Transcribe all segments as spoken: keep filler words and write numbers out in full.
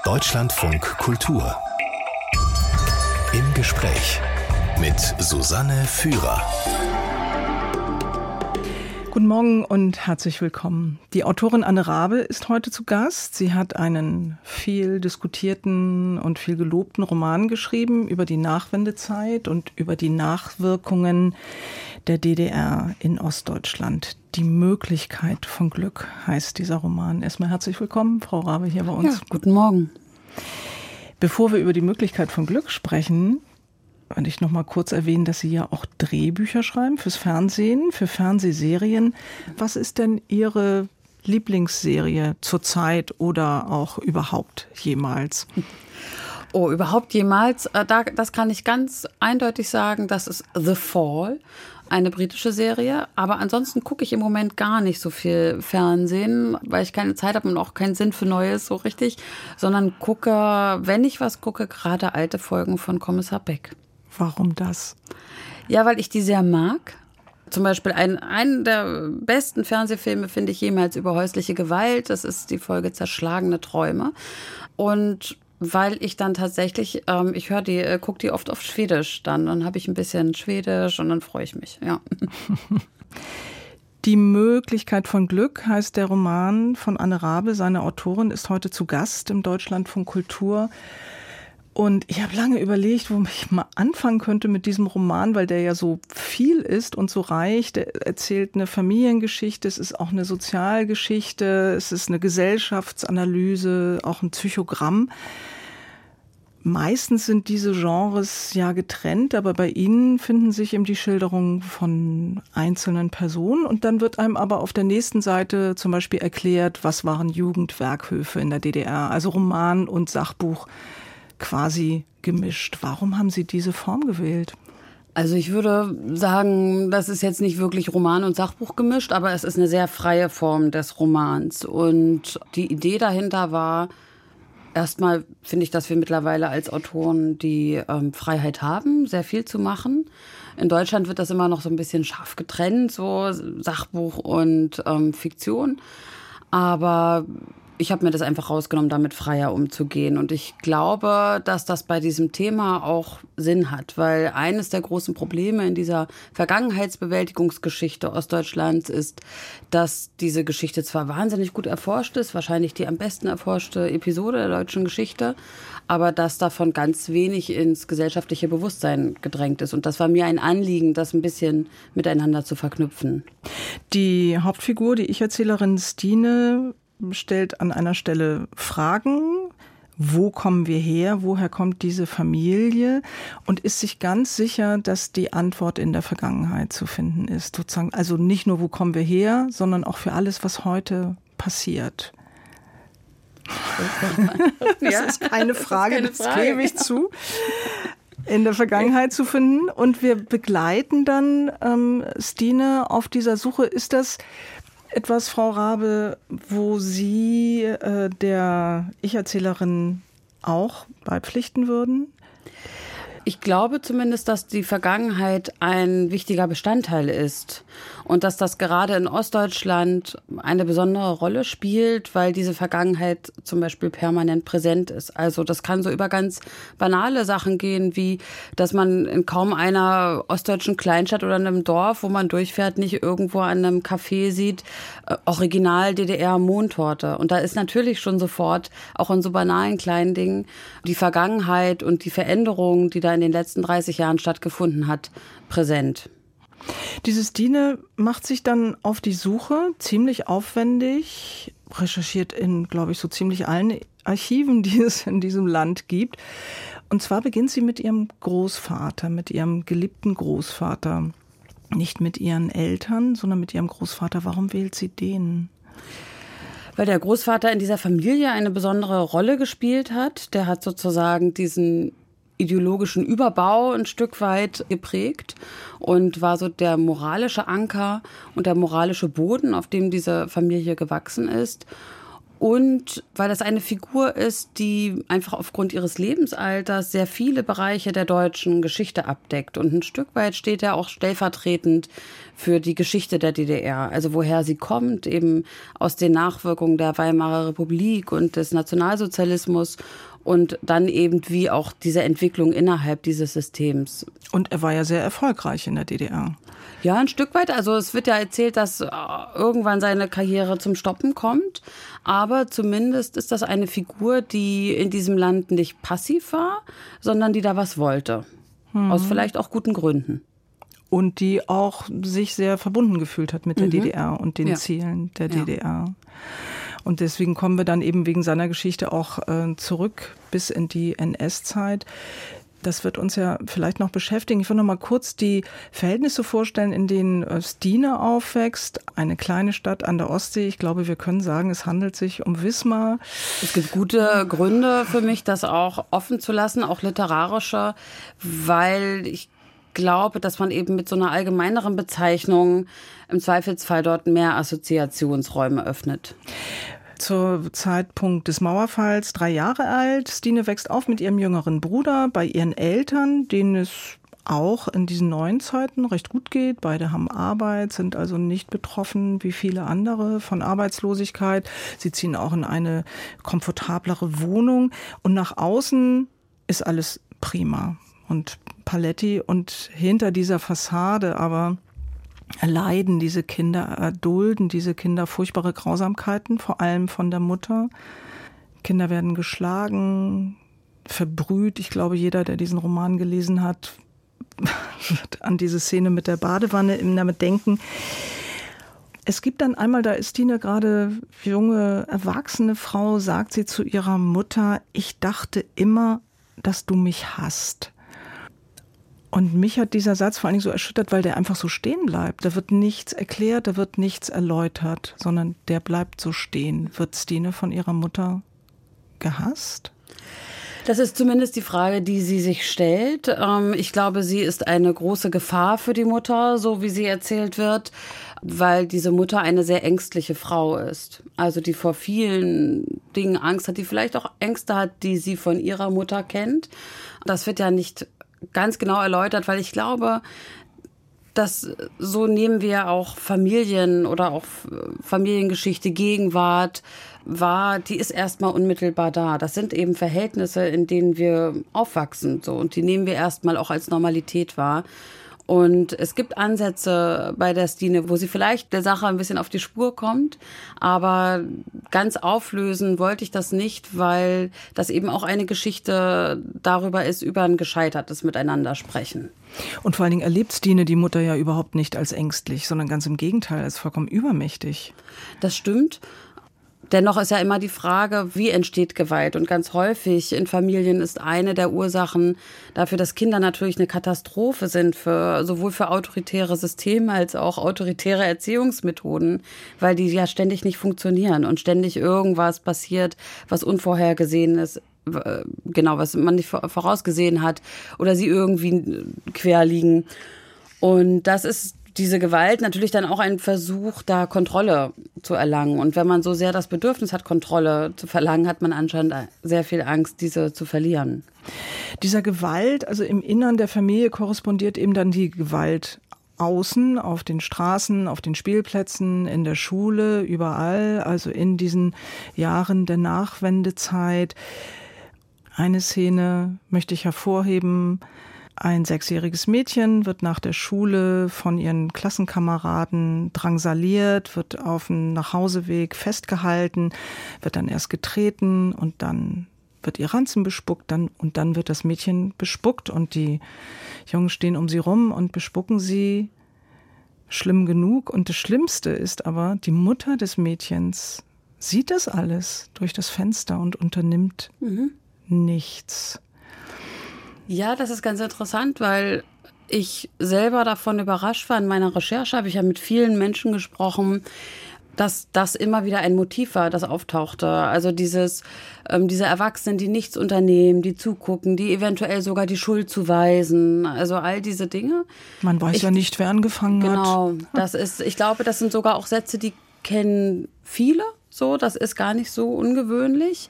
Deutschlandfunk Kultur. Im Gespräch mit Susanne Führer. Guten Morgen und herzlich willkommen. Die Autorin Anne Rabe ist heute zu Gast. Sie hat einen viel diskutierten und viel gelobten Roman geschrieben über die Nachwendezeit und über die Nachwirkungen der D D R in Ostdeutschland. Die Möglichkeit von Glück heißt dieser Roman. Erstmal herzlich willkommen, Frau Rabe, hier bei uns. Ja, guten Morgen. Bevor wir über die Möglichkeit von Glück sprechen, wollte ich noch mal kurz erwähnen, dass Sie ja auch Drehbücher schreiben fürs Fernsehen, für Fernsehserien. Was ist denn Ihre Lieblingsserie zurzeit oder auch überhaupt jemals? Oh, überhaupt jemals? Das kann ich ganz eindeutig sagen, das ist The Fall, eine britische Serie. Aber ansonsten gucke ich im Moment gar nicht so viel Fernsehen, weil ich keine Zeit habe und auch keinen Sinn für Neues so richtig, sondern gucke, wenn ich was gucke, gerade alte Folgen von Kommissar Beck. Warum das? Ja, weil ich die sehr mag. Zum Beispiel ein, einen der besten Fernsehfilme finde ich jemals über häusliche Gewalt. Das ist die Folge Zerschlagene Träume. Und weil ich dann tatsächlich, ähm, ich höre die, äh, gucke die oft auf Schwedisch dann. Dann habe ich ein bisschen Schwedisch und dann freue ich mich, ja. Die Möglichkeit von Glück heißt der Roman von Anne Rabe. Seine Autorin ist heute zu Gast im Deutschlandfunk Kultur. Und ich habe lange überlegt, wo ich mal anfangen könnte mit diesem Roman, weil der ja so viel ist und so reich. Der erzählt eine Familiengeschichte, es ist auch eine Sozialgeschichte, es ist eine Gesellschaftsanalyse, auch ein Psychogramm. Meistens sind diese Genres ja getrennt, aber bei Ihnen finden sich eben die Schilderungen von einzelnen Personen. Und dann wird einem aber auf der nächsten Seite zum Beispiel erklärt, was waren Jugendwerkhöfe in der D D R, also Roman und Sachbuch quasi gemischt. Warum haben Sie diese Form gewählt? Also ich würde sagen, das ist jetzt nicht wirklich Roman und Sachbuch gemischt, aber es ist eine sehr freie Form des Romans. Und die Idee dahinter war, erstmal finde ich, dass wir mittlerweile als Autoren die ähm, Freiheit haben, sehr viel zu machen. In Deutschland wird das immer noch so ein bisschen scharf getrennt, so Sachbuch und ähm, Fiktion. Aber ich habe mir das einfach rausgenommen, damit freier umzugehen. Und ich glaube, dass das bei diesem Thema auch Sinn hat, weil eines der großen Probleme in dieser Vergangenheitsbewältigungsgeschichte Ostdeutschlands ist, dass diese Geschichte zwar wahnsinnig gut erforscht ist, wahrscheinlich die am besten erforschte Episode der deutschen Geschichte, aber dass davon ganz wenig ins gesellschaftliche Bewusstsein gedrängt ist. Und das war mir ein Anliegen, das ein bisschen miteinander zu verknüpfen. Die Hauptfigur, die Ich-Erzählerin Stine, stellt an einer Stelle Fragen. Wo kommen wir her? Woher kommt diese Familie? Und ist sich ganz sicher, dass die Antwort in der Vergangenheit zu finden ist. Sozusagen, also nicht nur, wo kommen wir her, sondern auch für alles, was heute passiert. Das ja, ist keine Frage, das, das gebe ich zu. In der Vergangenheit zu finden. Und wir begleiten dann ähm, Stine auf dieser Suche. Ist das etwas, Frau Rabe, wo Sie äh, der Ich-Erzählerin auch beipflichten würden? Ich glaube zumindest, dass die Vergangenheit ein wichtiger Bestandteil ist und dass das gerade in Ostdeutschland eine besondere Rolle spielt, weil diese Vergangenheit zum Beispiel permanent präsent ist. Also das kann so über ganz banale Sachen gehen, wie dass man in kaum einer ostdeutschen Kleinstadt oder einem Dorf, wo man durchfährt, nicht irgendwo an einem Café sieht, äh, Original D D R-Mohntorte. Und da ist natürlich schon sofort, auch in so banalen kleinen Dingen, die Vergangenheit und die Veränderungen, die da in den letzten dreißig Jahren stattgefunden hat, präsent. Diese Stine macht sich dann auf die Suche, ziemlich aufwendig, recherchiert in, glaube ich, so ziemlich allen Archiven, die es in diesem Land gibt. Und zwar beginnt sie mit ihrem Großvater, mit ihrem geliebten Großvater. Nicht mit ihren Eltern, sondern mit ihrem Großvater. Warum wählt sie den? Weil der Großvater in dieser Familie eine besondere Rolle gespielt hat. Der hat sozusagen diesen ideologischen Überbau ein Stück weit geprägt und war so der moralische Anker und der moralische Boden, auf dem diese Familie gewachsen ist. Und weil das eine Figur ist, die einfach aufgrund ihres Lebensalters sehr viele Bereiche der deutschen Geschichte abdeckt. Und ein Stück weit steht er auch stellvertretend für die Geschichte der D D R. Also woher sie kommt, eben aus den Nachwirkungen der Weimarer Republik und des Nationalsozialismus. Und dann eben wie auch diese Entwicklung innerhalb dieses Systems. Und er war ja sehr erfolgreich in der D D R. Ja, ein Stück weit. Also es wird ja erzählt, dass irgendwann seine Karriere zum Stoppen kommt. Aber zumindest ist das eine Figur, die in diesem Land nicht passiv war, sondern die da was wollte. Mhm. Aus vielleicht auch guten Gründen. Und die auch sich sehr verbunden gefühlt hat mit der mhm. D D R und den ja. Zielen der ja. D D R. Und deswegen kommen wir dann eben wegen seiner Geschichte auch äh, zurück bis in die N S-Zeit. Das wird uns ja vielleicht noch beschäftigen. Ich will noch mal kurz die Verhältnisse vorstellen, in denen äh, Stine aufwächst. Eine kleine Stadt an der Ostsee. Ich glaube, wir können sagen, es handelt sich um Wismar. Es gibt gute Gründe für mich, das auch offen zu lassen, auch literarische, weil ich glaube, dass man eben mit so einer allgemeineren Bezeichnung im Zweifelsfall dort mehr Assoziationsräume öffnet. Zur Zeitpunkt des Mauerfalls drei Jahre alt. Stine wächst auf mit ihrem jüngeren Bruder bei ihren Eltern, denen es auch in diesen neuen Zeiten recht gut geht. Beide haben Arbeit, sind also nicht betroffen wie viele andere von Arbeitslosigkeit. Sie ziehen auch in eine komfortablere Wohnung. Und nach außen ist alles prima und Paletti. Und hinter dieser Fassade aber erleiden diese Kinder, erdulden diese Kinder furchtbare Grausamkeiten, vor allem von der Mutter. Kinder werden geschlagen, verbrüht. Ich glaube, jeder, der diesen Roman gelesen hat, wird an diese Szene mit der Badewanne damit denken. Es gibt dann einmal, da ist Stine gerade junge, erwachsene Frau, sagt sie zu ihrer Mutter, ich dachte immer, dass du mich hasst. Und mich hat dieser Satz vor allen Dingen so erschüttert, weil der einfach so stehen bleibt. Da wird nichts erklärt, da wird nichts erläutert, sondern der bleibt so stehen. Wird Stine von ihrer Mutter gehasst? Das ist zumindest die Frage, die sie sich stellt. Ich glaube, sie ist eine große Gefahr für die Mutter, so wie sie erzählt wird, weil diese Mutter eine sehr ängstliche Frau ist. Also die vor vielen Dingen Angst hat, die vielleicht auch Ängste hat, die sie von ihrer Mutter kennt. Das wird ja nicht ganz genau erläutert, weil ich glaube, dass so nehmen wir auch Familien oder auch Familiengeschichte, Gegenwart wahr, die ist erstmal unmittelbar da. Das sind eben Verhältnisse, in denen wir aufwachsen, so, und die nehmen wir erstmal auch als Normalität wahr. Und es gibt Ansätze bei der Stine, wo sie vielleicht der Sache ein bisschen auf die Spur kommt, aber ganz auflösen wollte ich das nicht, weil das eben auch eine Geschichte darüber ist, über ein gescheitertes Miteinander sprechen. Und vor allen Dingen erlebt Stine die Mutter ja überhaupt nicht als ängstlich, sondern ganz im Gegenteil, als vollkommen übermächtig. Das stimmt. Dennoch ist ja immer die Frage, wie entsteht Gewalt? Und ganz häufig in Familien ist eine der Ursachen dafür, dass Kinder natürlich eine Katastrophe sind, für, sowohl für autoritäre Systeme als auch autoritäre Erziehungsmethoden, weil die ja ständig nicht funktionieren und ständig irgendwas passiert, was unvorhergesehen ist, genau, was man nicht vorausgesehen hat oder sie irgendwie quer liegen. Und das ist diese Gewalt natürlich dann auch ein Versuch, da Kontrolle zu erlangen. Und wenn man so sehr das Bedürfnis hat, Kontrolle zu verlangen, hat man anscheinend sehr viel Angst, diese zu verlieren. Dieser Gewalt, also im Innern der Familie, korrespondiert eben dann die Gewalt außen, auf den Straßen, auf den Spielplätzen, in der Schule, überall, also in diesen Jahren der Nachwendezeit. Eine Szene möchte ich hervorheben. Ein sechsjähriges Mädchen wird nach der Schule von ihren Klassenkameraden drangsaliert, wird auf dem Nachhauseweg festgehalten, wird dann erst getreten und dann wird ihr Ranzen bespuckt dann, und dann wird das Mädchen bespuckt und die Jungs stehen um sie rum und bespucken sie. Schlimm genug. Und das Schlimmste ist aber, die Mutter des Mädchens sieht das alles durch das Fenster und unternimmt mhm. nichts. Ja, das ist ganz interessant, weil ich selber davon überrascht war. In meiner Recherche habe ich ja mit vielen Menschen gesprochen, dass das immer wieder ein Motiv war, das auftauchte. Also dieses, ähm, diese Erwachsenen, die nichts unternehmen, die zugucken, die eventuell sogar die Schuld zuweisen. Also all diese Dinge. Man weiß ich, ja nicht, wer angefangen genau, hat. Genau, das ist, ich glaube, das sind sogar auch Sätze, die kennen viele. So, das ist gar nicht so ungewöhnlich.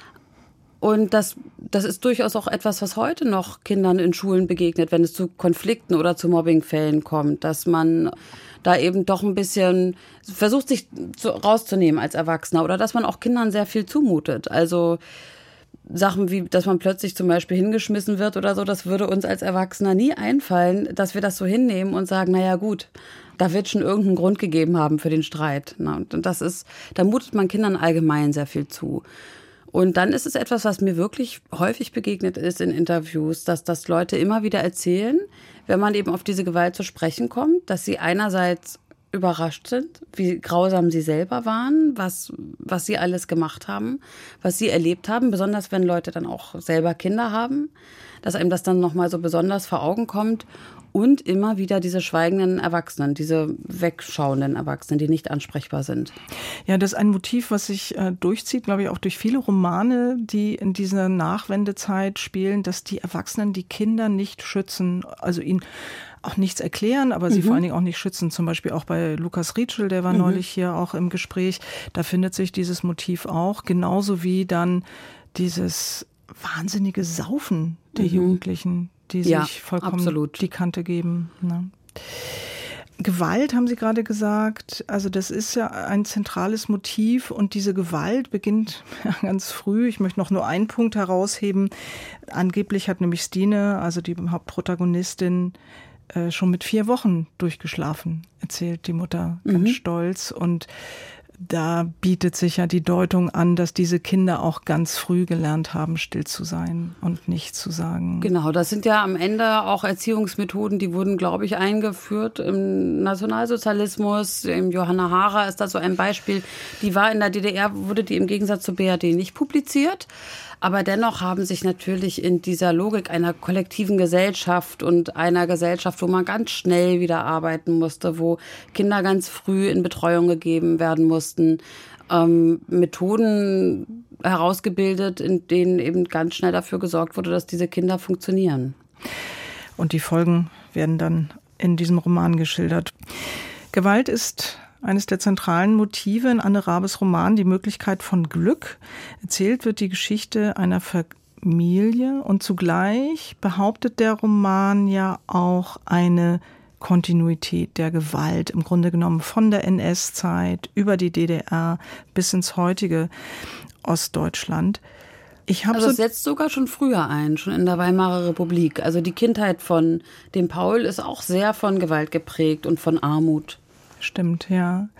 Und das, das ist durchaus auch etwas, was heute noch Kindern in Schulen begegnet, wenn es zu Konflikten oder zu Mobbingfällen kommt, dass man da eben doch ein bisschen versucht, sich zu, rauszunehmen als Erwachsener oder dass man auch Kindern sehr viel zumutet. Also Sachen wie, dass man plötzlich zum Beispiel hingeschmissen wird oder so, das würde uns als Erwachsener nie einfallen, dass wir das so hinnehmen und sagen, naja gut, da wird schon irgendeinen Grund gegeben haben für den Streit. Und das ist, da mutet man Kindern allgemein sehr viel zu. Und dann ist es etwas, was mir wirklich häufig begegnet ist in Interviews, dass das Leute immer wieder erzählen, wenn man eben auf diese Gewalt zu sprechen kommt, dass sie einerseits überrascht sind, wie grausam sie selber waren, was, was sie alles gemacht haben, was sie erlebt haben, besonders wenn Leute dann auch selber Kinder haben, dass einem das dann nochmal so besonders vor Augen kommt. Und immer wieder diese schweigenden Erwachsenen, diese wegschauenden Erwachsenen, die nicht ansprechbar sind. Ja, das ist ein Motiv, was sich äh, durchzieht, glaube ich, auch durch viele Romane, die in dieser Nachwendezeit spielen, dass die Erwachsenen die Kinder nicht schützen, also ihnen auch nichts erklären, aber sie mhm. vor allen Dingen auch nicht schützen. Zum Beispiel auch bei Lukas Rietschel, der war mhm. neulich hier auch im Gespräch. Da findet sich dieses Motiv auch, genauso wie dann dieses wahnsinnige Saufen der mhm. Jugendlichen, die sich ja, vollkommen absolut. Die Kante geben. Ne? Gewalt, haben Sie gerade gesagt, also das ist ja ein zentrales Motiv und diese Gewalt beginnt ja ganz früh. Ich möchte noch nur einen Punkt herausheben. Angeblich hat nämlich Stine, also die Hauptprotagonistin, äh, schon mit vier Wochen durchgeschlafen, erzählt die Mutter ganz mhm. stolz. Und da bietet sich ja die Deutung an, dass diese Kinder auch ganz früh gelernt haben, still zu sein und nichts zu sagen. Genau, das sind ja am Ende auch Erziehungsmethoden, die wurden, glaube ich, eingeführt im Nationalsozialismus. Im Johanna Hara ist da so ein Beispiel. Die war in der D D R, wurde die im Gegensatz zur B R D nicht publiziert. Aber dennoch haben sich natürlich in dieser Logik einer kollektiven Gesellschaft und einer Gesellschaft, wo man ganz schnell wieder arbeiten musste, wo Kinder ganz früh in Betreuung gegeben werden mussten, ähm, Methoden herausgebildet, in denen eben ganz schnell dafür gesorgt wurde, dass diese Kinder funktionieren. Und die Folgen werden dann in diesem Roman geschildert. Gewalt ist eines der zentralen Motive in Anne Rabes Roman, die Möglichkeit von Glück. Erzählt wird die Geschichte einer Familie und zugleich behauptet der Roman ja auch eine Kontinuität der Gewalt, im Grunde genommen von der N S-Zeit über die D D R bis ins heutige Ostdeutschland. Ich hab also so es setzt sogar schon früher ein, schon in der Weimarer Republik. Also die Kindheit von dem Paul ist auch sehr von Gewalt geprägt und von Armut. Stimmt, ja.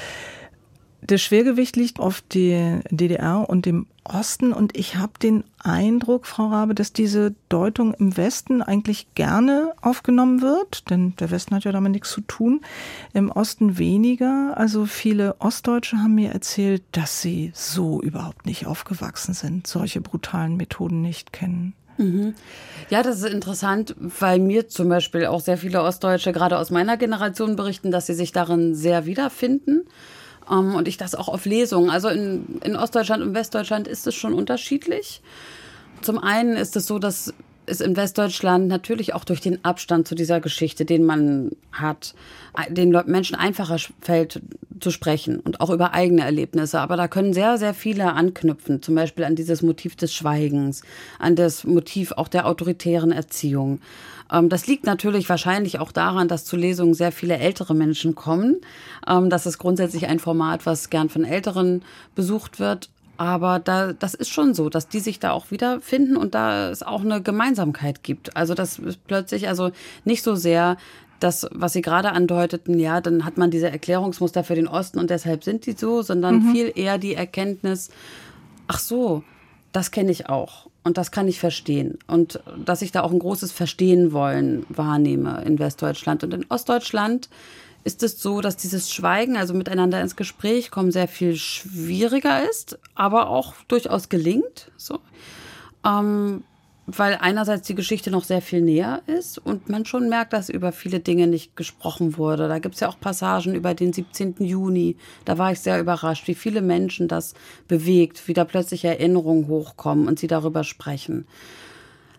Das Schwergewicht liegt auf der D D R und dem Osten und ich habe den Eindruck, Frau Rabe, dass diese Deutung im Westen eigentlich gerne aufgenommen wird, denn der Westen hat ja damit nichts zu tun, im Osten weniger. Also viele Ostdeutsche haben mir erzählt, dass sie so überhaupt nicht aufgewachsen sind, solche brutalen Methoden nicht kennen. Mhm. Ja, das ist interessant, weil mir zum Beispiel auch sehr viele Ostdeutsche, gerade aus meiner Generation, berichten, dass sie sich darin sehr wiederfinden. Um, und ich das auch auf Lesungen. Also in, in Ostdeutschland und Westdeutschland ist es schon unterschiedlich. Zum einen ist es so, dass es in Westdeutschland natürlich auch durch den Abstand zu dieser Geschichte, den man hat, den Menschen einfacher fällt zu sprechen und auch über eigene Erlebnisse. Aber da können sehr, sehr viele anknüpfen, zum Beispiel an dieses Motiv des Schweigens, an das Motiv auch der autoritären Erziehung. Das liegt natürlich wahrscheinlich auch daran, dass zu Lesungen sehr viele ältere Menschen kommen. Das ist grundsätzlich ein Format, was gern von Älteren besucht wird. Aber da, das ist schon so, dass die sich da auch wiederfinden und da es auch eine Gemeinsamkeit gibt. Also das ist plötzlich also nicht so sehr das, was Sie gerade andeuteten, ja, dann hat man diese Erklärungsmuster für den Osten und deshalb sind die so, sondern mhm. viel eher die Erkenntnis, ach so, das kenne ich auch und das kann ich verstehen. Und dass ich da auch ein großes Verstehen wollen wahrnehme in Westdeutschland. Und in Ostdeutschland ist es so, dass dieses Schweigen, also miteinander ins Gespräch kommen, sehr viel schwieriger ist, aber auch durchaus gelingt. So. Ähm, weil einerseits die Geschichte noch sehr viel näher ist und man schon merkt, dass über viele Dinge nicht gesprochen wurde. Da gibt es ja auch Passagen über den siebzehnten Juni. Da war ich sehr überrascht, wie viele Menschen das bewegt, wie da plötzlich Erinnerungen hochkommen und sie darüber sprechen.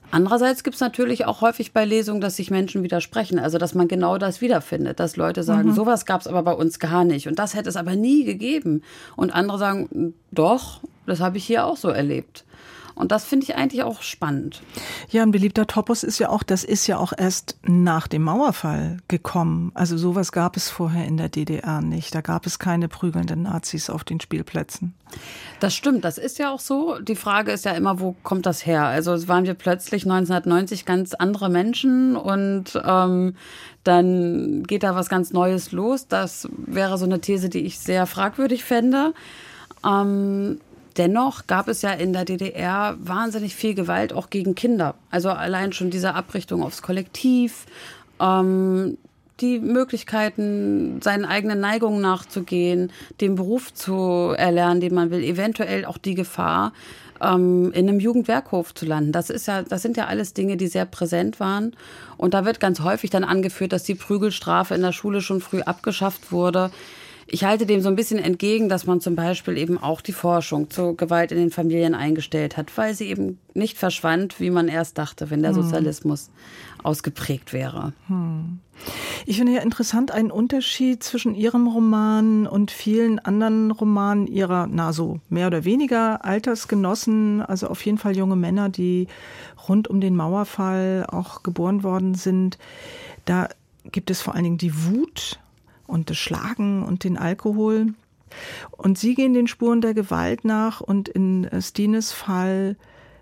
Andererseits gibt es natürlich auch häufig bei Lesungen, dass sich Menschen widersprechen. Also, dass man genau das wiederfindet. Dass Leute sagen, mhm. sowas gab es aber bei uns gar nicht. Und das hätte es aber nie gegeben. Und andere sagen, doch, das habe ich hier auch so erlebt. Und das finde ich eigentlich auch spannend. Ja, ein beliebter Topos ist ja auch, das ist ja auch erst nach dem Mauerfall gekommen. Also sowas gab es vorher in der D D R nicht. Da gab es keine prügelnden Nazis auf den Spielplätzen. Das stimmt, das ist ja auch so. Die Frage ist ja immer, wo kommt das her? Also waren wir plötzlich neunzehnhundertneunzig ganz andere Menschen und ähm, dann geht da was ganz Neues los. Das wäre so eine These, die ich sehr fragwürdig fände. Ähm, Dennoch gab es ja in der D D R wahnsinnig viel Gewalt, auch gegen Kinder. Also allein schon diese Abrichtung aufs Kollektiv, ähm, die Möglichkeiten, seinen eigenen Neigungen nachzugehen, den Beruf zu erlernen, den man will, eventuell auch die Gefahr, ähm, in einem Jugendwerkhof zu landen. Das ist ja, das sind ja alles Dinge, die sehr präsent waren. Und da wird ganz häufig dann angeführt, dass die Prügelstrafe in der Schule schon früh abgeschafft wurde. Ich halte dem so ein bisschen entgegen, dass man zum Beispiel eben auch die Forschung zur Gewalt in den Familien eingestellt hat, weil sie eben nicht verschwand, wie man erst dachte, wenn der Sozialismus hm. ausgeprägt wäre. Hm. Ich finde ja interessant einen Unterschied zwischen Ihrem Roman und vielen anderen Romanen Ihrer, na so mehr oder weniger Altersgenossen, also auf jeden Fall junge Männer, die rund um den Mauerfall auch geboren worden sind. Da gibt es vor allen Dingen die Wut und das Schlagen und den Alkohol. Und Sie gehen den Spuren der Gewalt nach und in Stines Fall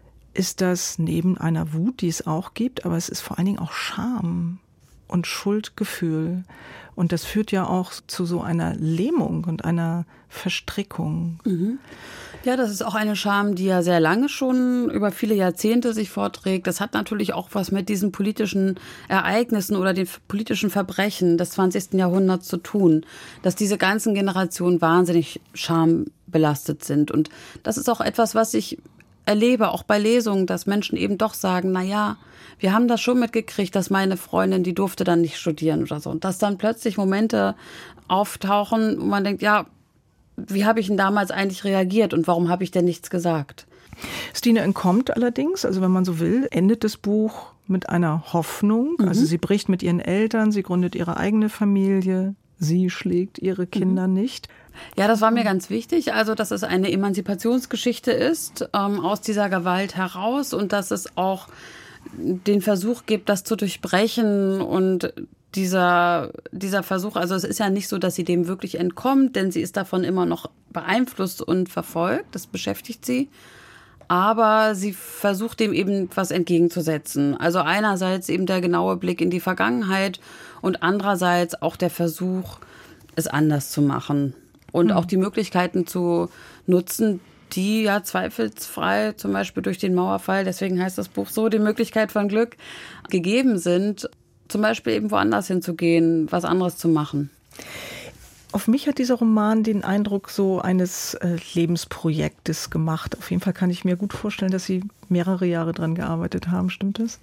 ist das neben einer Wut, die es auch gibt, aber es ist vor allen Dingen auch Scham und Schuldgefühl. Und das führt ja auch zu so einer Lähmung und einer Verstrickung. Mhm. Ja, das ist auch eine Scham, die ja sehr lange schon über viele Jahrzehnte sich vorträgt. Das hat natürlich auch was mit diesen politischen Ereignissen oder den politischen Verbrechen des zwanzigsten Jahrhunderts zu tun, dass diese ganzen Generationen wahnsinnig schambelastet sind. Und das ist auch etwas, was ich erlebe, auch bei Lesungen, dass Menschen eben doch sagen, na ja, wir haben das schon mitgekriegt, dass meine Freundin, die durfte dann nicht studieren oder so. Und dass dann plötzlich Momente auftauchen, wo man denkt, ja, wie habe ich denn damals eigentlich reagiert und warum habe ich denn nichts gesagt? Stine entkommt allerdings, also wenn man so will, endet das Buch mit einer Hoffnung. Mhm. Also sie bricht mit ihren Eltern, sie gründet ihre eigene Familie, sie schlägt ihre Kinder mhm. nicht. Ja, das war mir ganz wichtig, also dass es eine Emanzipationsgeschichte ist, ähm, aus dieser Gewalt heraus und dass es auch den Versuch gibt, das zu durchbrechen und dieser, dieser Versuch, also es ist ja nicht so, dass sie dem wirklich entkommt, denn sie ist davon immer noch beeinflusst und verfolgt, das beschäftigt sie, aber sie versucht dem eben was entgegenzusetzen. Also einerseits eben der genaue Blick in die Vergangenheit und andererseits auch der Versuch, es anders zu machen und mhm. auch die Möglichkeiten zu nutzen, die ja zweifelsfrei zum Beispiel durch den Mauerfall, deswegen heißt das Buch so, die Möglichkeit von Glück gegeben sind, zum Beispiel eben woanders hinzugehen, was anderes zu machen. Auf mich hat dieser Roman den Eindruck so eines äh, Lebensprojektes gemacht. Auf jeden Fall kann ich mir gut vorstellen, dass Sie mehrere Jahre dran gearbeitet haben. Stimmt das?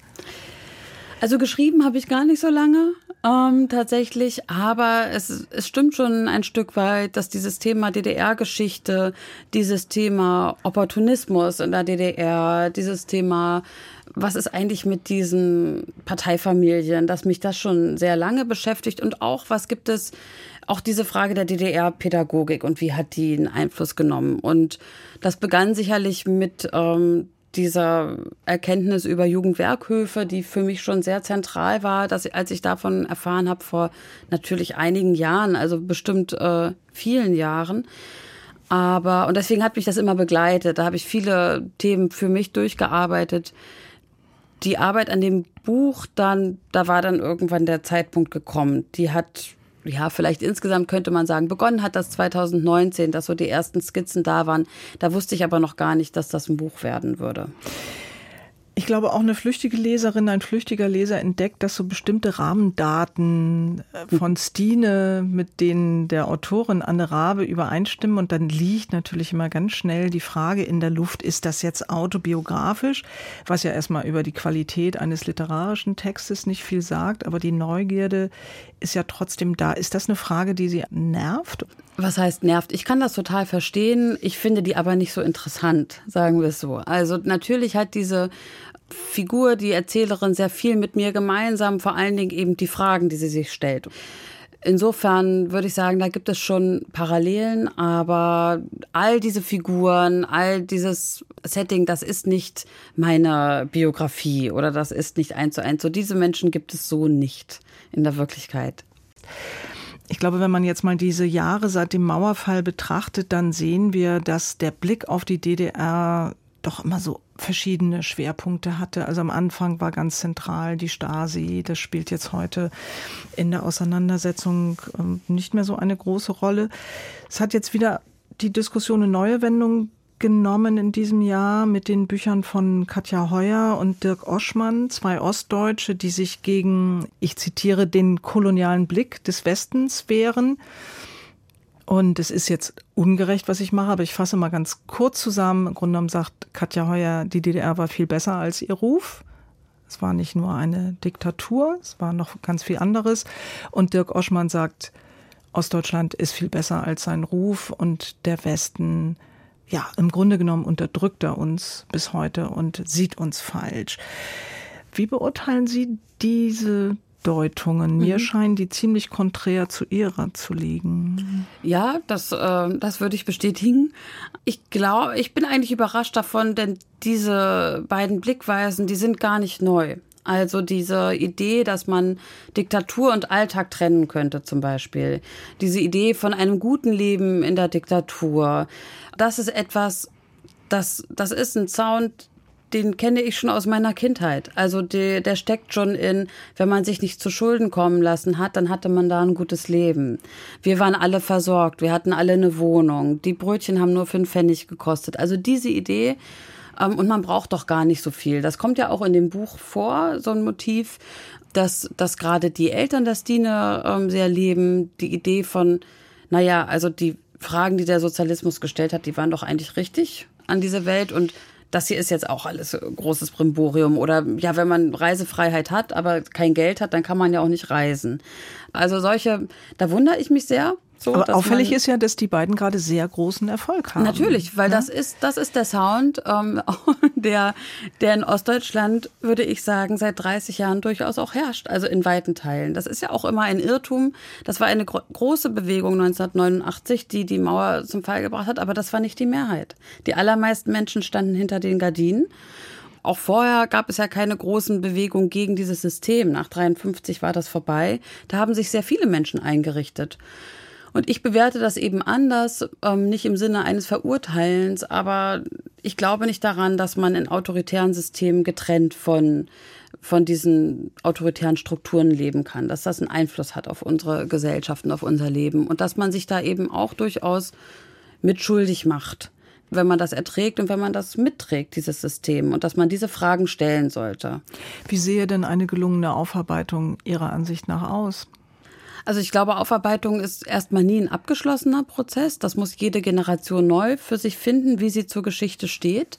Also geschrieben habe ich gar nicht so lange ähm, tatsächlich, aber es, es stimmt schon ein Stück weit, dass dieses Thema D D R-Geschichte, dieses Thema Opportunismus in der D D R, dieses Thema, was ist eigentlich mit diesen Parteifamilien, dass mich das schon sehr lange beschäftigt und auch, was gibt es, auch diese Frage der D D R-Pädagogik und wie hat die einen Einfluss genommen und das begann sicherlich mit ähm, dieser Erkenntnis über Jugendwerkhöfe, die für mich schon sehr zentral war, dass als ich davon erfahren habe vor natürlich einigen Jahren, also bestimmt äh, vielen Jahren. Aber und deswegen hat mich das immer begleitet. Da habe ich viele Themen für mich durchgearbeitet. Die Arbeit an dem Buch, dann, da war dann irgendwann der Zeitpunkt gekommen. Die hat ja, vielleicht insgesamt könnte man sagen, begonnen hat das zweitausendneunzehn, dass so die ersten Skizzen da waren. Da wusste ich aber noch gar nicht, dass das ein Buch werden würde. Ich glaube, auch eine flüchtige Leserin, ein flüchtiger Leser entdeckt, dass so bestimmte Rahmendaten von Stine mit denen der Autorin Anne Rabe übereinstimmen. Und dann liegt natürlich immer ganz schnell die Frage in der Luft, ist das jetzt autobiografisch? Was ja erstmal über die Qualität eines literarischen Textes nicht viel sagt. Aber die Neugierde ist ja trotzdem da. Ist das eine Frage, die Sie nervt? Was heißt nervt? Ich kann das total verstehen. Ich finde die aber nicht so interessant, sagen wir es so. Also natürlich hat diese Figur, die Erzählerin, sehr viel mit mir gemeinsam, vor allen Dingen eben die Fragen, die sie sich stellt. Insofern würde ich sagen, da gibt es schon Parallelen, aber all diese Figuren, all dieses Setting, das ist nicht meine Biografie oder das ist nicht eins zu eins. So diese Menschen gibt es so nicht in der Wirklichkeit. Ich glaube, wenn man jetzt mal diese Jahre seit dem Mauerfall betrachtet, dann sehen wir, dass der Blick auf die D D R doch immer so verschiedene Schwerpunkte hatte. Also am Anfang war ganz zentral die Stasi. Das spielt jetzt heute in der Auseinandersetzung nicht mehr so eine große Rolle. Es hat jetzt wieder die Diskussion eine neue Wendung genommen in diesem Jahr mit den Büchern von Katja Heuer und Dirk Oschmann, zwei Ostdeutsche, die sich gegen, ich zitiere, den kolonialen Blick des Westens wehren. Und es ist jetzt ungerecht, was ich mache, aber ich fasse mal ganz kurz zusammen. Im Grunde genommen sagt Katja Heuer, die D D R war viel besser als ihr Ruf. Es war nicht nur eine Diktatur, es war noch ganz viel anderes. Und Dirk Oschmann sagt, Ostdeutschland ist viel besser als sein Ruf und der Westen, ja, im Grunde genommen unterdrückt er uns bis heute und sieht uns falsch. Wie beurteilen Sie diese Deutungen? Mir mhm. scheinen die ziemlich konträr zu ihrer zu liegen. Ja, das, äh, das würde ich bestätigen. Ich glaube, ich bin eigentlich überrascht davon, denn diese beiden Blickweisen, die sind gar nicht neu. Also diese Idee, dass man Diktatur und Alltag trennen könnte zum Beispiel. Diese Idee von einem guten Leben in der Diktatur. Das ist etwas, das, das ist ein Sound, den kenne ich schon aus meiner Kindheit. Also die, der steckt schon in, wenn man sich nicht zu Schulden kommen lassen hat, dann hatte man da ein gutes Leben. Wir waren alle versorgt, wir hatten alle eine Wohnung. Die Brötchen haben nur fünf Pfennig gekostet. Also diese Idee, ähm, und man braucht doch gar nicht so viel. Das kommt ja auch in dem Buch vor, so ein Motiv, dass, dass gerade die Eltern der Stine ähm, sehr leben. Die Idee von, naja, also die Fragen, die der Sozialismus gestellt hat, die waren doch eigentlich richtig an diese Welt und das hier ist jetzt auch alles großes Brimborium. Oder ja, wenn man Reisefreiheit hat, aber kein Geld hat, dann kann man ja auch nicht reisen. Also solche, da wundere ich mich sehr. So, aber auffällig ist ja, dass die beiden gerade sehr großen Erfolg haben. Natürlich, weil ja? das ist das ist der Sound, ähm, der, der in Ostdeutschland, würde ich sagen, seit dreißig Jahren durchaus auch herrscht, also in weiten Teilen. Das ist ja auch immer ein Irrtum. Das war eine gro- große Bewegung neunzehnhundertneunundachtzig, die die Mauer zum Fall gebracht hat, aber das war nicht die Mehrheit. Die allermeisten Menschen standen hinter den Gardinen. Auch vorher gab es ja keine großen Bewegungen gegen dieses System. Nach dreiundfünfzig war das vorbei. Da haben sich sehr viele Menschen eingerichtet. Und ich bewerte das eben anders, ähm, nicht im Sinne eines Verurteilens, aber ich glaube nicht daran, dass man in autoritären Systemen getrennt von, von diesen autoritären Strukturen leben kann, dass das einen Einfluss hat auf unsere Gesellschaften, auf unser Leben und dass man sich da eben auch durchaus mitschuldig macht, wenn man das erträgt und wenn man das mitträgt, dieses System, und dass man diese Fragen stellen sollte. Wie sehe denn eine gelungene Aufarbeitung Ihrer Ansicht nach aus? Also ich glaube, Aufarbeitung ist erstmal nie ein abgeschlossener Prozess. Das muss jede Generation neu für sich finden, wie sie zur Geschichte steht.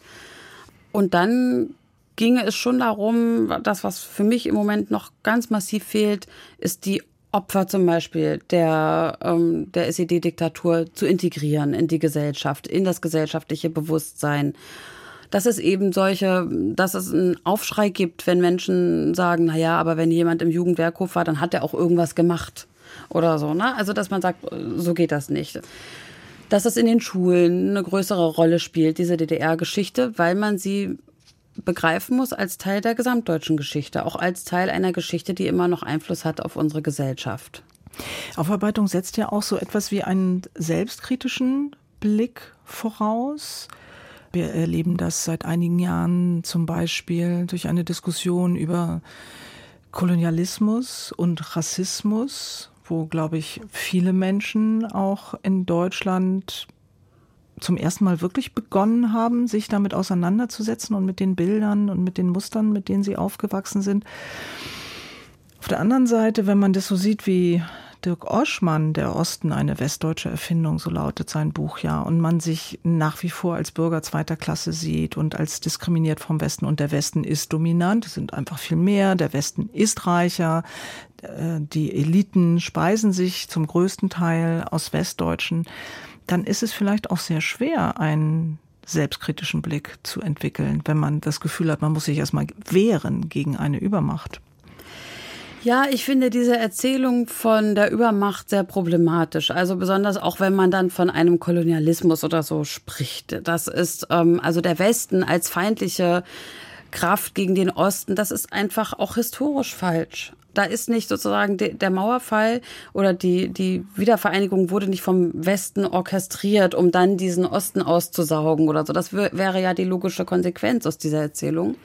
Und dann ginge es schon darum, das, was für mich im Moment noch ganz massiv fehlt, ist die Opfer zum Beispiel der, ähm, der S E D-Diktatur zu integrieren in die Gesellschaft, in das gesellschaftliche Bewusstsein. Dass es eben solche, dass es einen Aufschrei gibt, wenn Menschen sagen, na ja, aber wenn jemand im Jugendwerkhof war, dann hat er auch irgendwas gemacht oder so, ne? Also, dass man sagt, so geht das nicht. Dass es in den Schulen eine größere Rolle spielt, diese D D R-Geschichte, weil man sie begreifen muss als Teil der gesamtdeutschen Geschichte, auch als Teil einer Geschichte, die immer noch Einfluss hat auf unsere Gesellschaft. Aufarbeitung setzt ja auch so etwas wie einen selbstkritischen Blick voraus. Wir erleben das seit einigen Jahren zum Beispiel durch eine Diskussion über Kolonialismus und Rassismus, wo, glaube ich, viele Menschen auch in Deutschland zum ersten Mal wirklich begonnen haben, sich damit auseinanderzusetzen und mit den Bildern und mit den Mustern, mit denen sie aufgewachsen sind. Auf der anderen Seite, wenn man das so sieht, wie Dirk Oschmann, Der Osten, eine westdeutsche Erfindung, so lautet sein Buch ja, und man sich nach wie vor als Bürger zweiter Klasse sieht und als diskriminiert vom Westen und der Westen ist dominant, es sind einfach viel mehr, der Westen ist reicher, die Eliten speisen sich zum größten Teil aus Westdeutschen, dann ist es vielleicht auch sehr schwer, einen selbstkritischen Blick zu entwickeln, wenn man das Gefühl hat, man muss sich erstmal wehren gegen eine Übermacht. Ja, ich finde diese Erzählung von der Übermacht sehr problematisch. Also besonders auch, wenn man dann von einem Kolonialismus oder so spricht. Das ist ähm, also der Westen als feindliche Kraft gegen den Osten. Das ist einfach auch historisch falsch. Da ist nicht sozusagen de, der Mauerfall oder die, die Wiedervereinigung wurde nicht vom Westen orchestriert, um dann diesen Osten auszusaugen oder so. Das w- wäre ja die logische Konsequenz aus dieser Erzählung.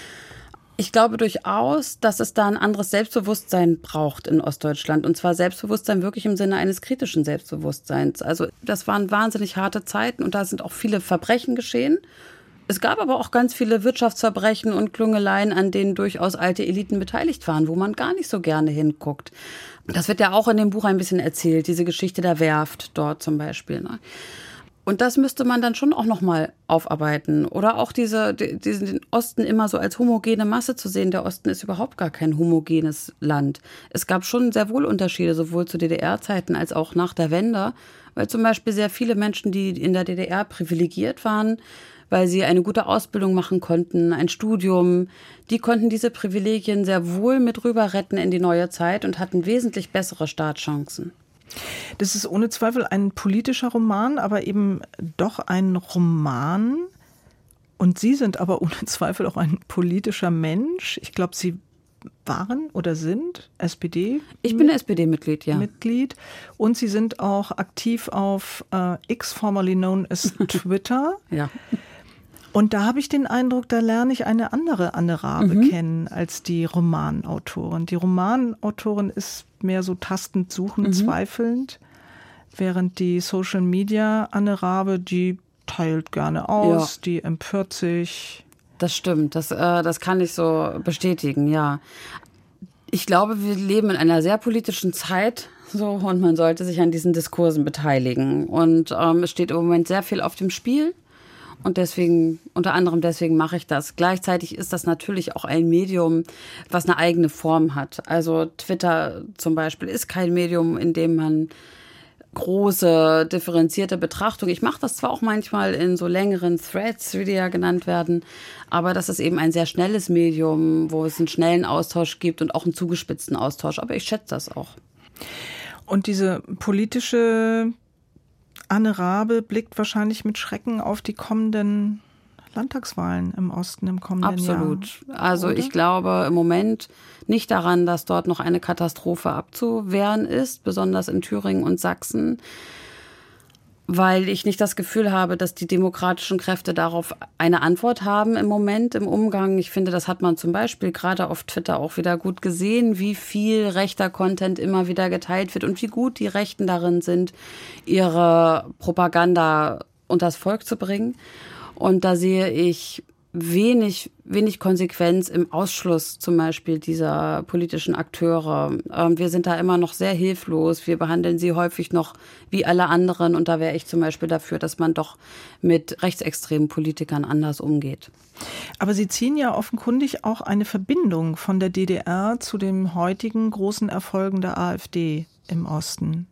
Ich glaube durchaus, dass es da ein anderes Selbstbewusstsein braucht in Ostdeutschland. Und zwar Selbstbewusstsein wirklich im Sinne eines kritischen Selbstbewusstseins. Also das waren wahnsinnig harte Zeiten und da sind auch viele Verbrechen geschehen. Es gab aber auch ganz viele Wirtschaftsverbrechen und Klüngeleien, an denen durchaus alte Eliten beteiligt waren, wo man gar nicht so gerne hinguckt. Das wird ja auch in dem Buch ein bisschen erzählt, diese Geschichte der Werft dort zum Beispiel, ne? Und das müsste man dann schon auch nochmal aufarbeiten. Oder auch diese, diesen Osten immer so als homogene Masse zu sehen. Der Osten ist überhaupt gar kein homogenes Land. Es gab schon sehr wohl Unterschiede, sowohl zu D D R-Zeiten als auch nach der Wende. Weil zum Beispiel sehr viele Menschen, die in der D D R privilegiert waren, weil sie eine gute Ausbildung machen konnten, ein Studium, die konnten diese Privilegien sehr wohl mit rüber retten in die neue Zeit und hatten wesentlich bessere Startchancen. Das ist ohne Zweifel ein politischer Roman, aber eben doch ein Roman. Und Sie sind aber ohne Zweifel auch ein politischer Mensch. Ich glaube, Sie waren oder sind S P D. Ich bin S P D-Mitglied, ja. Mitglied. Und Sie sind auch aktiv auf äh, X, formerly known as Twitter. Ja. Und da habe ich den Eindruck, da lerne ich eine andere Anne Rabe Mhm. kennen als die Romanautorin. Die Romanautorin ist mehr so tastend, suchend, Mhm. zweifelnd, während die Social Media Anne Rabe, die teilt gerne aus, Ja. die empört sich. Das stimmt, das, äh, das kann ich so bestätigen, ja. Ich glaube, wir leben in einer sehr politischen Zeit, so, und man sollte sich an diesen Diskursen beteiligen. Und ähm, es steht im Moment sehr viel auf dem Spiel. Und deswegen, unter anderem deswegen mache ich das. Gleichzeitig ist das natürlich auch ein Medium, was eine eigene Form hat. Also Twitter zum Beispiel ist kein Medium, in dem man große, differenzierte Betrachtung. Ich mache das zwar auch manchmal in so längeren Threads, wie die ja genannt werden, aber das ist eben ein sehr schnelles Medium, wo es einen schnellen Austausch gibt und auch einen zugespitzten Austausch. Aber ich schätze das auch. Und diese politische Anne Rabe blickt wahrscheinlich mit Schrecken auf die kommenden Landtagswahlen im Osten im kommenden Absolut. Jahr. Also Oder? ich glaube im Moment nicht daran, dass dort noch eine Katastrophe abzuwehren ist, besonders in Thüringen und Sachsen, weil ich nicht das Gefühl habe, dass die demokratischen Kräfte darauf eine Antwort haben im Moment im Umgang. Ich finde, das hat man zum Beispiel gerade auf Twitter auch wieder gut gesehen, wie viel rechter Content immer wieder geteilt wird und wie gut die Rechten darin sind, ihre Propaganda unters Volk zu bringen. Und da sehe ich wenig, wenig Konsequenz im Ausschluss zum Beispiel dieser politischen Akteure. Ähm, wir sind da immer noch sehr hilflos. Wir behandeln sie häufig noch wie alle anderen. Und da wäre ich zum Beispiel dafür, dass man doch mit rechtsextremen Politikern anders umgeht. Aber Sie ziehen ja offenkundig auch eine Verbindung von der D D R zu den heutigen großen Erfolgen der AfD im Osten.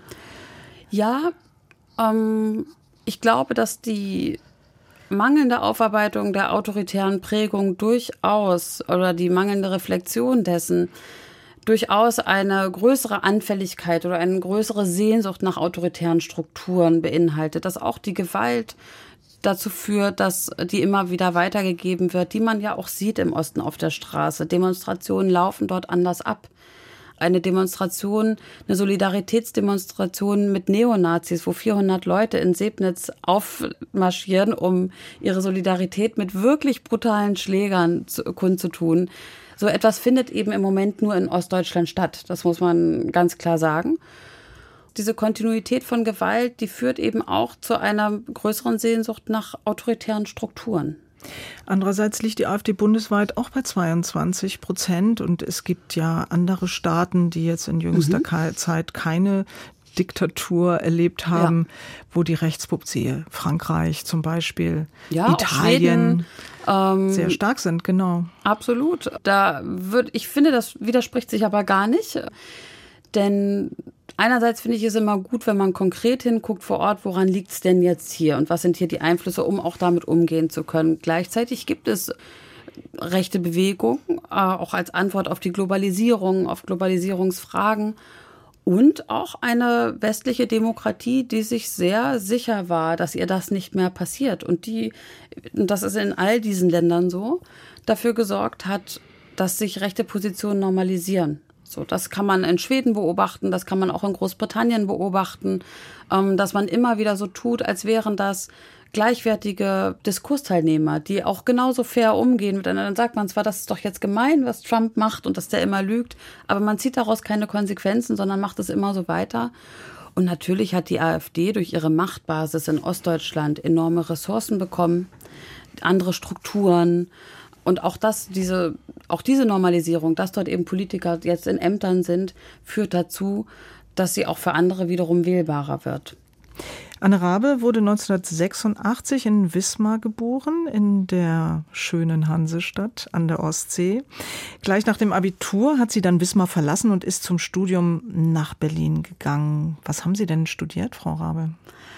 Ja, ähm, ich glaube, dass die mangelnde Aufarbeitung der autoritären Prägung durchaus oder die mangelnde Reflexion dessen durchaus eine größere Anfälligkeit oder eine größere Sehnsucht nach autoritären Strukturen beinhaltet, dass auch die Gewalt dazu führt, dass die immer wieder weitergegeben wird, die man ja auch sieht im Osten auf der Straße. Demonstrationen laufen dort anders ab. Eine Demonstration, eine Solidaritätsdemonstration mit Neonazis, wo vierhundert Leute in Sebnitz aufmarschieren, um ihre Solidarität mit wirklich brutalen Schlägern zu, kundzutun. So etwas findet eben im Moment nur in Ostdeutschland statt. Das muss man ganz klar sagen. Diese Kontinuität von Gewalt, die führt eben auch zu einer größeren Sehnsucht nach autoritären Strukturen. Andererseits liegt die AfD bundesweit auch bei zweiundzwanzig Prozent und es gibt ja andere Staaten, die jetzt in jüngster mhm. Zeit keine Diktatur erlebt haben, ja. wo die Rechtspopulationen, Frankreich zum Beispiel, ja, Italien, ähm, sehr stark sind, genau. Absolut. Da würd, ich finde, das widerspricht sich aber gar nicht, denn einerseits finde ich es immer gut, wenn man konkret hinguckt vor Ort, woran liegt es denn jetzt hier und was sind hier die Einflüsse, um auch damit umgehen zu können. Gleichzeitig gibt es rechte Bewegungen, äh, auch als Antwort auf die Globalisierung, auf Globalisierungsfragen. Und auch eine westliche Demokratie, die sich sehr sicher war, dass ihr das nicht mehr passiert. Und die, und das ist in all diesen Ländern so, dafür gesorgt hat, dass sich rechte Positionen normalisieren. So, das kann man in Schweden beobachten, das kann man auch in Großbritannien beobachten, ähm, dass man immer wieder so tut, als wären das gleichwertige Diskursteilnehmer, die auch genauso fair umgehen miteinander. Dann sagt man zwar, das ist doch jetzt gemein, was Trump macht und dass der immer lügt, aber man zieht daraus keine Konsequenzen, sondern macht es immer so weiter. Und natürlich hat die AfD durch ihre Machtbasis in Ostdeutschland enorme Ressourcen bekommen, andere Strukturen und auch das, diese, auch diese Normalisierung, dass dort eben Politiker jetzt in Ämtern sind, führt dazu, dass sie auch für andere wiederum wählbarer wird. Anne Rabe wurde neunzehnhundertsechsundachtzig in Wismar geboren, in der schönen Hansestadt an der Ostsee. Gleich nach dem Abitur hat sie dann Wismar verlassen und ist zum Studium nach Berlin gegangen. Was haben Sie denn studiert, Frau Rabe?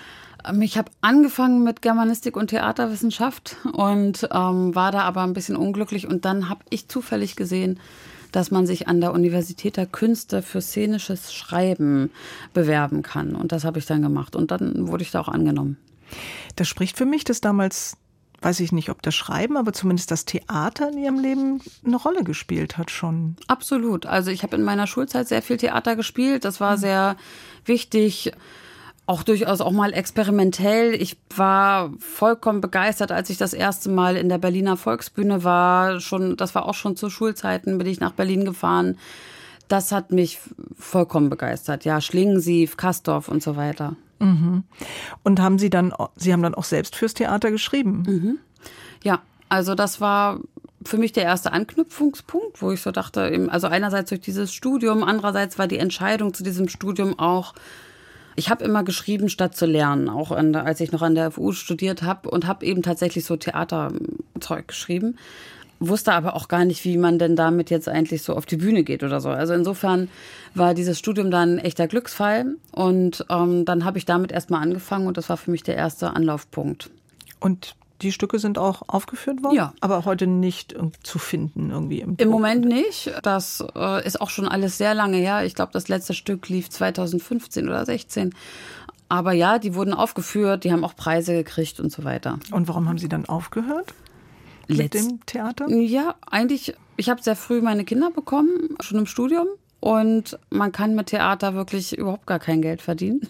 Ich habe angefangen mit Germanistik und Theaterwissenschaft und ähm, war da aber ein bisschen unglücklich. Und dann habe ich zufällig gesehen, dass man sich an der Universität der Künste für szenisches Schreiben bewerben kann. Und das habe ich dann gemacht. Und dann wurde ich da auch angenommen. Das spricht für mich, dass damals, weiß ich nicht, ob das Schreiben, aber zumindest das Theater in Ihrem Leben eine Rolle gespielt hat schon. Absolut. Also ich habe in meiner Schulzeit sehr viel Theater gespielt. Das war sehr wichtig. Auch durchaus auch mal experimentell. Ich war vollkommen begeistert, als ich das erste Mal in der Berliner Volksbühne war. Schon, das war auch schon zu Schulzeiten, bin ich nach Berlin gefahren. Das hat mich vollkommen begeistert. Ja, Schlingensief, Castorf und so weiter. Mhm. Und haben Sie dann, Sie haben dann auch selbst fürs Theater geschrieben? Mhm. Ja, also das war für mich der erste Anknüpfungspunkt, wo ich so dachte, also einerseits durch dieses Studium, andererseits war die Entscheidung zu diesem Studium auch, ich habe immer geschrieben, statt zu lernen, auch an, als ich noch an der F U studiert habe und habe eben tatsächlich so Theaterzeug geschrieben, wusste aber auch gar nicht, wie man denn damit jetzt eigentlich so auf die Bühne geht oder so. Also insofern war dieses Studium dann ein echter Glücksfall und ähm, dann habe ich damit erstmal angefangen und das war für mich der erste Anlaufpunkt. Und die Stücke sind auch aufgeführt worden? Ja. Aber heute nicht zu finden irgendwie im Im Moment nicht. Das äh, ist auch schon alles sehr lange her. Ich glaube, das letzte Stück lief zweitausendfünfzehn oder sechzehn. Aber ja, die wurden aufgeführt, die haben auch Preise gekriegt und so weiter. Und warum haben Sie dann aufgehört mit Letz- dem Theater? Ja, eigentlich, ich habe sehr früh meine Kinder bekommen, schon im Studium. Und man kann mit Theater wirklich überhaupt gar kein Geld verdienen.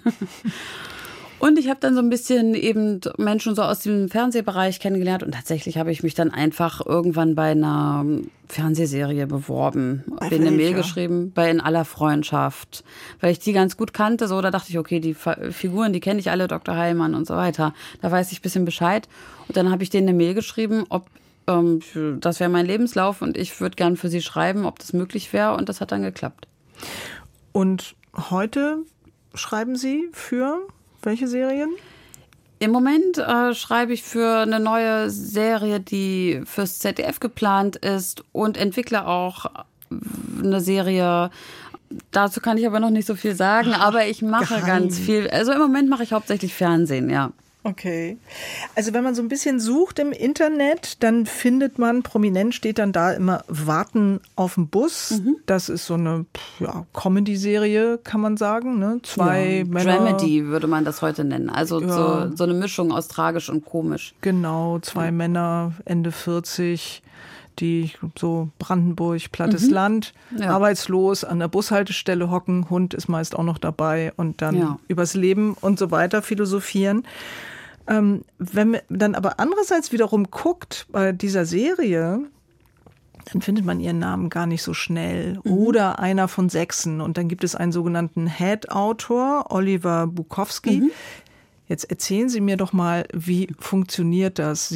Und ich habe dann so ein bisschen eben Menschen so aus dem Fernsehbereich kennengelernt und tatsächlich habe ich mich dann einfach irgendwann bei einer Fernsehserie beworben. Habe eine Mail geschrieben, bei In aller Freundschaft, weil ich die ganz gut kannte. So, da dachte ich, okay, die Figuren, die kenne ich alle, Doktor Heilmann und so weiter. Da weiß ich ein bisschen Bescheid. Und dann habe ich denen eine Mail geschrieben, ob ähm, das wäre mein Lebenslauf und ich würde gern für sie schreiben, ob das möglich wäre. Und das hat dann geklappt. Und heute schreiben Sie für welche Serien? Im Moment äh, schreibe ich für eine neue Serie, die fürs Z D F geplant ist und entwickle auch eine Serie. Dazu kann ich aber noch nicht so viel sagen, aber ich mache Geheim. ganz viel. Also im Moment mache ich hauptsächlich Fernsehen, ja. Okay. Also wenn man so ein bisschen sucht im Internet, dann findet man, prominent steht dann da immer Warten auf den Bus. Mhm. Das ist so eine ja, Comedy-Serie, kann man sagen. Ne? Zwei ja, Männer. Dramedy würde man das heute nennen. Also ja. so, so eine Mischung aus tragisch und komisch. Genau, zwei ja. Männer, Ende vierzig, die so Brandenburg, plattes mhm. Land, ja. arbeitslos, an der Bushaltestelle hocken, Hund ist meist auch noch dabei und dann ja. übers Leben und so weiter philosophieren. Ähm, wenn man dann aber andererseits wiederum guckt bei dieser Serie, dann findet man ihren Namen gar nicht so schnell. Mhm. Oder einer von Sechsen. Und dann gibt es einen sogenannten Head-Autor, Oliver Bukowski. Mhm. Jetzt erzählen Sie mir doch mal, wie funktioniert das? Sie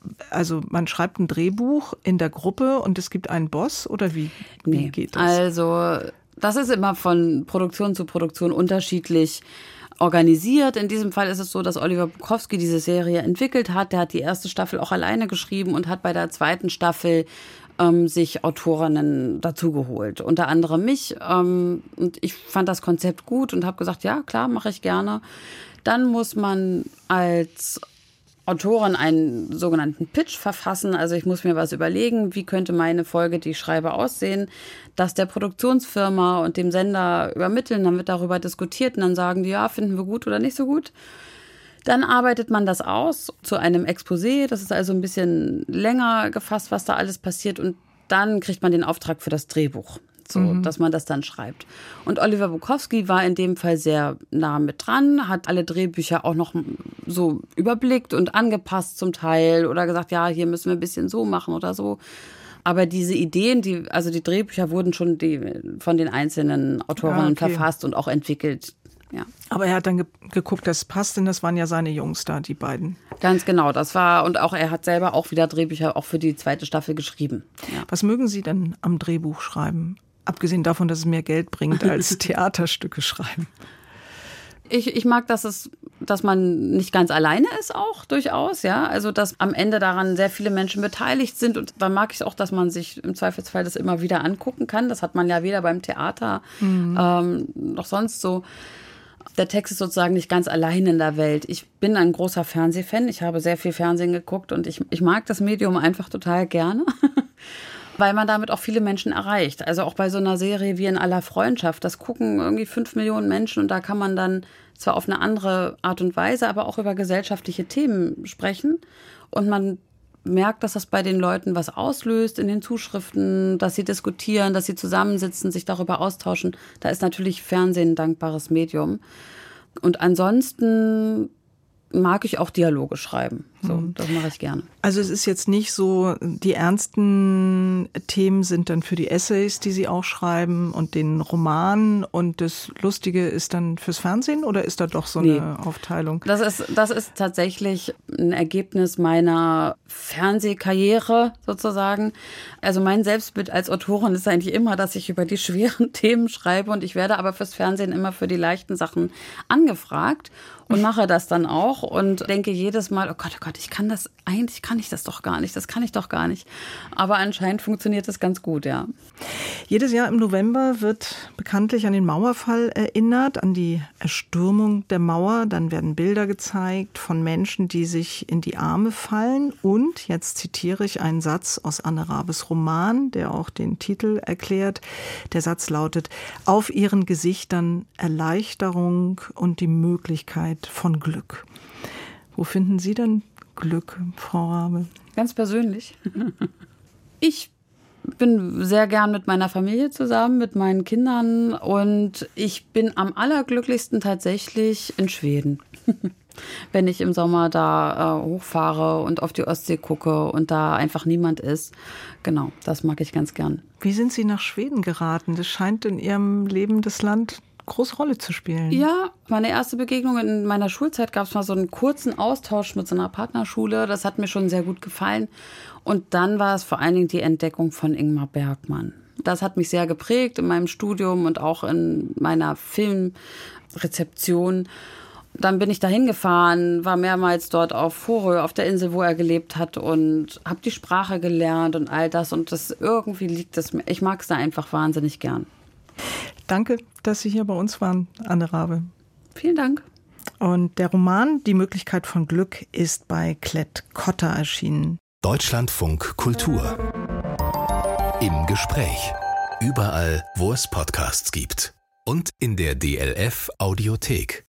also man schreibt ein Drehbuch in der Gruppe und es gibt einen Boss oder wie, wie nee, geht das? Also das ist immer von Produktion zu Produktion unterschiedlich organisiert. In diesem Fall ist es so, dass Oliver Bukowski diese Serie entwickelt hat. Der hat die erste Staffel auch alleine geschrieben und hat bei der zweiten Staffel ähm, sich Autorinnen dazugeholt. Unter anderem mich. Ähm, und ich fand das Konzept gut und habe gesagt, ja, klar, mache ich gerne. Dann muss man als Autorin einen sogenannten Pitch verfassen. Also ich muss mir was überlegen, wie könnte meine Folge, die ich schreibe, aussehen, das der Produktionsfirma und dem Sender übermitteln. Dann wird darüber diskutiert und dann sagen die, ja, finden wir gut oder nicht so gut. Dann arbeitet man das aus zu einem Exposé. Das ist also ein bisschen länger gefasst, was da alles passiert. Und dann kriegt man den Auftrag für das Drehbuch. So, mhm. dass man das dann schreibt. Und Oliver Bukowski war in dem Fall sehr nah mit dran, hat alle Drehbücher auch noch so überblickt und angepasst zum Teil oder gesagt, ja, hier müssen wir ein bisschen so machen oder so. Aber diese Ideen, die, also die Drehbücher wurden schon die, von den einzelnen Autorinnen ah, okay. verfasst und auch entwickelt. Ja. Aber er hat dann ge- geguckt, das passt, denn das waren ja seine Jungs da, die beiden. Ganz genau, das war, und auch er hat selber auch wieder Drehbücher auch für die zweite Staffel geschrieben. Ja. Was mögen Sie denn am Drehbuch schreiben? Abgesehen davon, dass es mehr Geld bringt als Theaterstücke schreiben. Ich, ich mag, dass es, dass man nicht ganz alleine ist auch durchaus, ja. Also, dass am Ende daran sehr viele Menschen beteiligt sind. Und dann mag ich es auch, dass man sich im Zweifelsfall das immer wieder angucken kann. Das hat man ja weder beim Theater mhm. ähm, noch sonst so. Der Text ist sozusagen nicht ganz allein in der Welt. Ich bin ein großer Fernsehfan. Ich habe sehr viel Fernsehen geguckt und ich, ich mag das Medium einfach total gerne. Weil man damit auch viele Menschen erreicht. Also auch bei so einer Serie wie In aller Freundschaft. Das gucken irgendwie fünf Millionen Menschen und da kann man dann zwar auf eine andere Art und Weise, aber auch über gesellschaftliche Themen sprechen. Und man merkt, dass das bei den Leuten was auslöst in den Zuschriften, dass sie diskutieren, dass sie zusammensitzen, sich darüber austauschen. Da ist natürlich Fernsehen ein dankbares Medium. Und ansonsten mag ich auch Dialoge schreiben. So, mhm. Das mache ich gerne. Also es ist jetzt nicht so, die ernsten Themen sind dann für die Essays, die Sie auch schreiben und den Roman und das Lustige ist dann fürs Fernsehen oder ist da doch so eine nee. Aufteilung? Das ist, das ist tatsächlich ein Ergebnis meiner Fernsehkarriere sozusagen. Also mein Selbstbild als Autorin ist eigentlich immer, dass ich über die schweren Themen schreibe und ich werde aber fürs Fernsehen immer für die leichten Sachen angefragt. Und mache das dann auch und denke jedes Mal, oh Gott, oh Gott, ich kann das, eigentlich kann ich das doch gar nicht, das kann ich doch gar nicht. Aber anscheinend funktioniert das ganz gut, ja. Jedes Jahr im November wird bekanntlich an den Mauerfall erinnert, an die Erstürmung der Mauer. Dann werden Bilder gezeigt von Menschen, die sich in die Arme fallen. Und, jetzt zitiere ich einen Satz aus Anne Rabes Roman, der auch den Titel erklärt. Der Satz lautet, auf ihren Gesichtern Erleichterung und die Möglichkeit von Glück. Wo finden Sie denn Glück, Frau Rabe? Ganz persönlich. Ich bin sehr gern mit meiner Familie zusammen, mit meinen Kindern und ich bin am allerglücklichsten tatsächlich in Schweden. Wenn ich im Sommer da äh, hochfahre und auf die Ostsee gucke und da einfach niemand ist. Genau, das mag ich ganz gern. Wie sind Sie nach Schweden geraten? Das scheint in Ihrem Leben das Land große Rolle zu spielen. Ja, meine erste Begegnung in meiner Schulzeit gab es mal so einen kurzen Austausch mit so einer Partnerschule. Das hat mir schon sehr gut gefallen. Und dann war es vor allen Dingen die Entdeckung von Ingmar Bergman. Das hat mich sehr geprägt in meinem Studium und auch in meiner Filmrezeption. Dann bin ich dahin gefahren, war mehrmals dort auf Fårö, auf der Insel, wo er gelebt hat und habe die Sprache gelernt und all das. Und das irgendwie liegt es mir. Ich mag es da einfach wahnsinnig gern. Danke, dass Sie hier bei uns waren, Anne Rabe. Vielen Dank. Und der Roman Die Möglichkeit von Glück ist bei Klett-Cotta erschienen. Deutschlandfunk Kultur. Im Gespräch. Überall, wo es Podcasts gibt. Und in der D L F Audiothek.